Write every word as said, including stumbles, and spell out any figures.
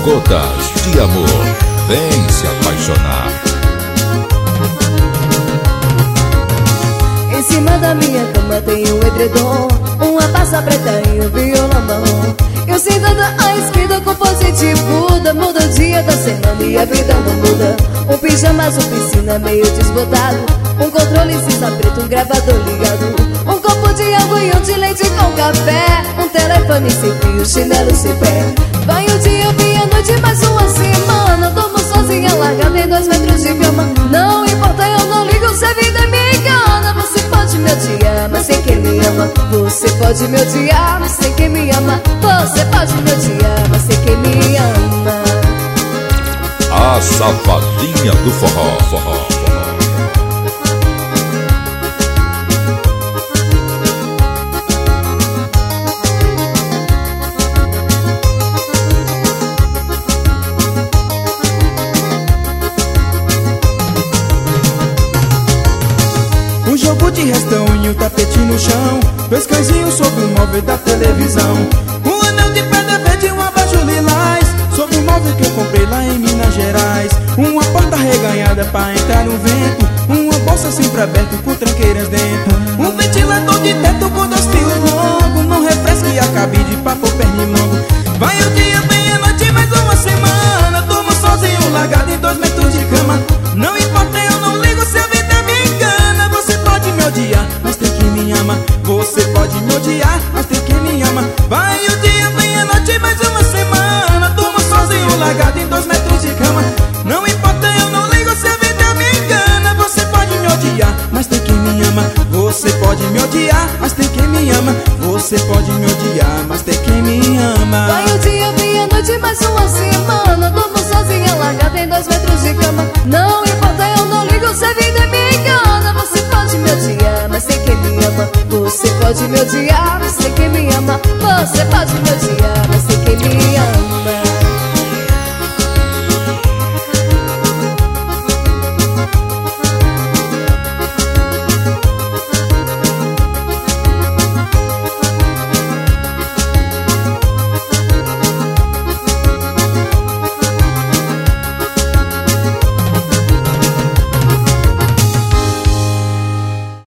Gotas de amor, vem se apaixonar. Em cima da minha cama tem um edredom, uma passa preta e um violão. Eu sentada à esquerda com positivo muda, muda o dia da semana e a vida não muda. Um pijama azul, piscina meio desbotado, um controle cinza preto, um gravador ligado, um copo de água e um de leite com café, um telefone sem fio, chinelo sem pé. Vai o dia, vem a noite, mais uma semana. Durmo sozinha, largada em dois metros de cama. Não importa, eu não ligo se a vida me engana. Você pode me odiar, mas sem quem me ama. Você pode me odiar, mas sem quem me ama. Você pode me odiar, mas sem quem me ama. A safadinha do forró, forró. Um jogo de restão e um tapete no chão, dois cãezinhos sobre o móvel da televisão, um anel de pedra verde e um abajur lilás, sobre o móvel que eu comprei lá em Minas Gerais. Uma porta reganhada pra entrar no vento, uma bolsa sempre aberta com tranqueiras dentro, um ventilador de teto com dois fios longos, não refresca e acabe de papo pernilongo. Vai o dia, vem a noite, mais uma semana. Durmo sozinho, largado em dois metros de cama. Não importa, eu não ligo se a vida me engana. Você pode me odiar, mas tem quem me ama. Você pode me odiar, mas tem quem me ama. Vai o dia, vem a noite, mais uma semana. Durmo sozinho, largado em dois metros de cama. Não importa, eu não ligo se a vida me engana. Você pode me odiar, mas tem quem me ama. Você pode me odiar, mas tem quem me ama. Você pode me odiar, mas tem quem me ama. Vai o dia, vem a noite, mais uma semana. Durmo sozinha, largada em dois metros de cama. Não importa, eu não ligo se a vida me engana. Você pode me odiar, mas tem quem me ama. Você pode me odiar, mas tem quem me ama. Você pode me odiar,